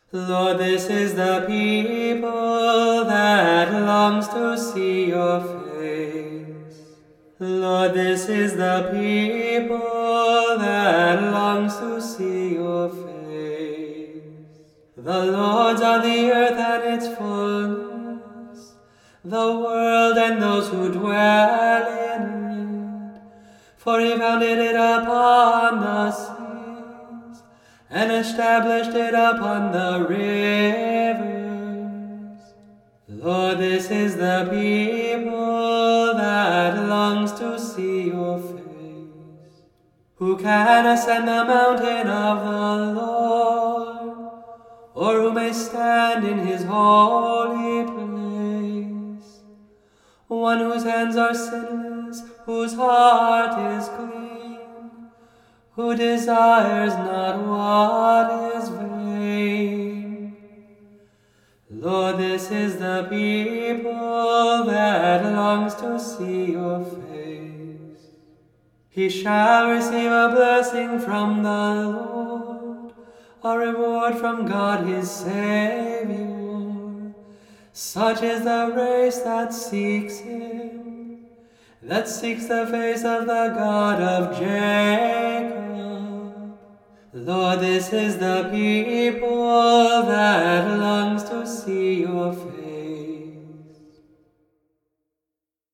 Lord, this is the people that longs to see your face. Lord, this is the people that longs to see your face. The Lord's are the earth and its fullness, the world and those who dwell in it. For he founded it upon the seas, and established it upon the rivers. Lord, this is the people that longs to see your face. Who can ascend the mountain of the Lord, or who may stand in his holy place? One whose hands are sinless, whose heart is clean, who desires not what is vain. Lord, this is the people that longs to see your face. He shall receive a blessing from the Lord, a reward from God his Savior. Such is the race that seeks him, that seeks the face of the God of Jacob. Lord, this is the people that longs to see your face.